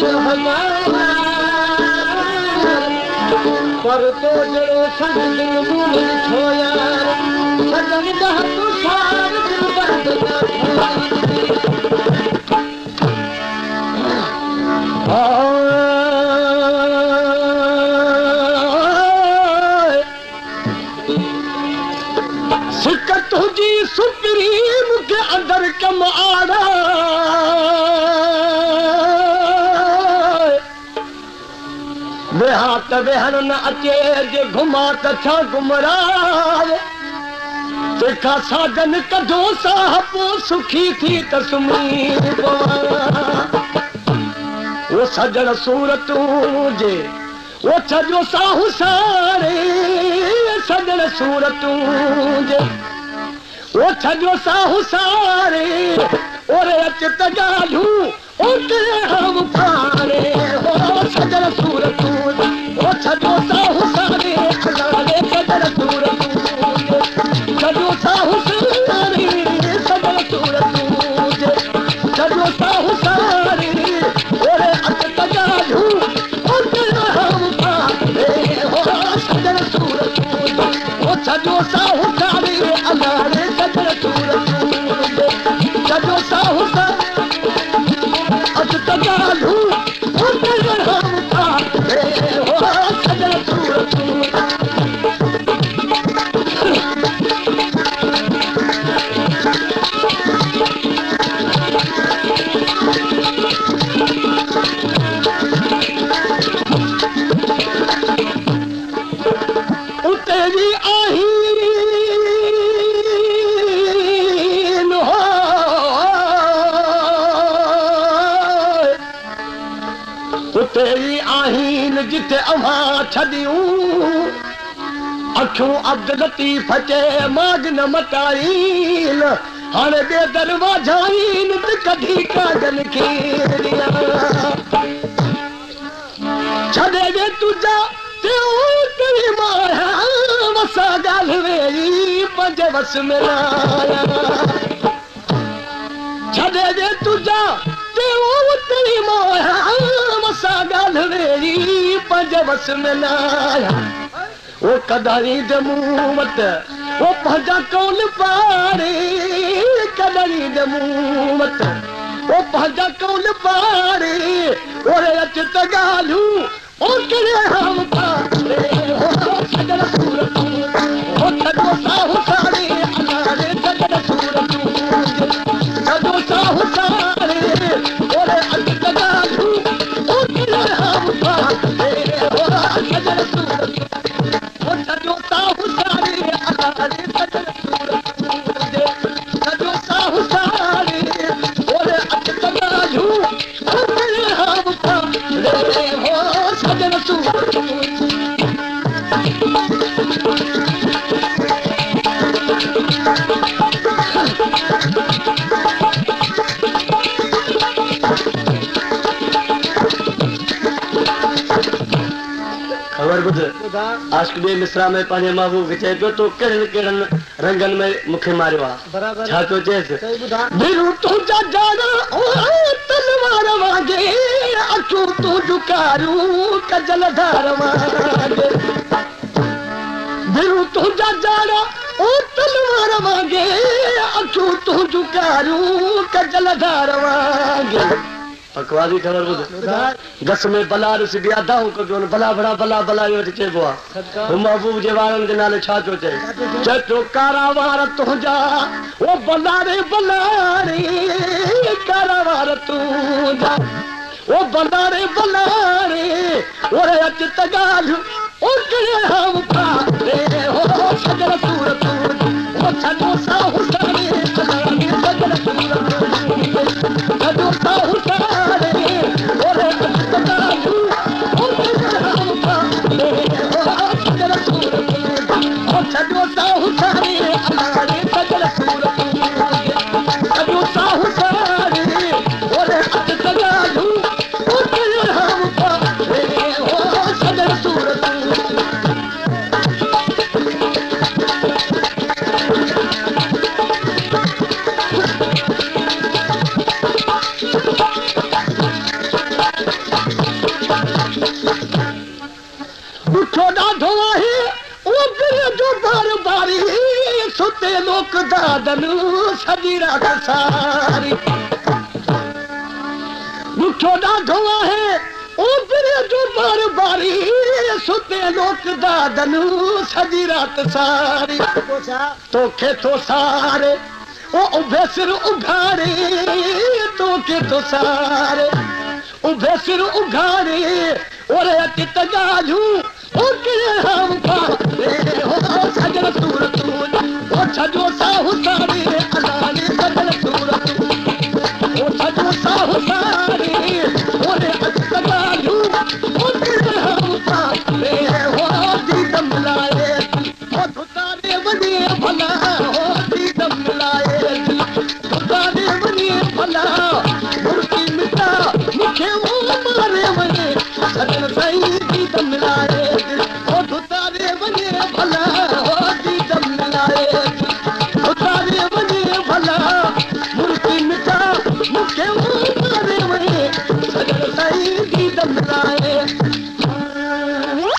पर तो जड़ो संग दिल मूल छो यार सजन दा तू सार दिल बंद ना सिकत तुझी सुप्रीम के अंदर कम आड़ा बेहात बेहन न अचे जे घुमा त छा गुमराह तंहिंखां साजन कढो साहब सुखी थी त सुम्ही वो सजण सूरतूं जे वो छजो साहू सारे सजण सूरतूं जे वो छजो साहू सारे ओरे अच त ॻाल्हियूं ओके हम पारे हो सजण सूरतूं वो छजो साहू सारे खलाले सजण सूरतूं छजो साहू सारे सजण सूरतूं छजो साहू सारे ओरे अच त ॻाल्हियूं ओके हम पारे हो सजण सूरतूं वो छजो साहू सारे अलाले सजण सूरतूं छजो साहू सारे अच त ॻाल्हियूं ओके हम पारे हो सजण सूरतूं तेरी आहीन जिथे अव्हां छॾियूं अखियूं अब्द लतीफ़ चे माग न मटाईन हाणे ॿिए दरवाजा आहिनि त कढी कागन खे छॾे ॾे तुंहिंजा तेरी माया वसा ॻाल्हि वेई पंहिंजे वस में न आया छॾे ॾे तुंहिंजा तेरी माया वसा ॻाल्हि वेई पंहिंजे वस में न आया वो कदाई दे मुंह मत वो पंहिंजा कौन पारे कदाई दे मुंह मत वो पंहिंजा कौन पारे ओरे अच त ॻाल्हियूं ओ कहिड़े हम पारे हो सजण सूरतूं हो छॾो साहू सारे अलाले सजण सूरतूं छॾो साहू सारे ओरे अच त ॻाल्हियूं ओ कहिड़े हम पारे हो सजण सूरतूं छजो साहू सारे अलाले सजण सूरतूं छजो साहू सारे ओरे अच त ॻाल्हियूं ओ कहिड़े हम पारे हो सजण सूरतूं खबर बुध आशिक बे मिसरा में पंहिंजे महबूब खे चए पियो तो कहिड़नि कहिड़नि रंगनि में मूंखे मारियो आहे छा थो चएसि बिरू तुंहिंजा जाड़ा ओ तलवार वांगे अखियूं तूं झुकारियूं कजल धार वांगे बिरू तुंहिंजा जाड़ा ओ तलवार वांगे अखियूं तूं झुकारियूं कजल धार वांगे पकवादी खबर बुध गस में बला ॾिस बि अदाऊं कबियो भला भला भला भला इहो वटि चइबो आहे महबूब जे वारनि जे नाले छा थो चए चए कारा वार तुंहिंजा ओ बलारे बलारे कारा वार तुंहिंजा ओ बलारे बलारे ओरे अच त ॻाल्हियूं ओ कहिड़े हम पारे हो सजण सूरतूं ओ छॾो साहू सारे अलाले सजण सूरतूं छॾो साहू सारे ओरे अच त ॻाल्हियूं ओ कहिड़े हम पारे हो सजण सूरतूं ओ छॾो साहू सारे अलाले सजण सूरतूं छॾो साहू सारे ओरे अच त ॻाल्हियूं ओ कहिड़े हम पारे हो सजण सूरतूं दादन सॼी रात सारी ॾुखो ॾाढो आहे ओतिरे जो बार बारी सुते लोक दादन सॼी रात सारी तोखे तो सारे ओ उभे सिर उघारे तोखे तो सारे उभे सिर उघारे ओरे अति तगालू ओ किरे हम पारे हो सजन सूरत ओ छजो साहु सारे अलाने सजन सूरत ओ छजो साहु सारे ओरे अति तगालू ओ किरे हम पारे हो दीदम लाए ओ तुतारे वने भला हो दीदम लाए तुतारे वने भला मुर्की मिटा मुखे वो मारे वने सजन सही दीदम लाए ओ तुतारे वने भला हो दीदम लाए तुतारे वने भला मुर्की मिटा मुखे वो मारे वने सजन सही दीदम लाए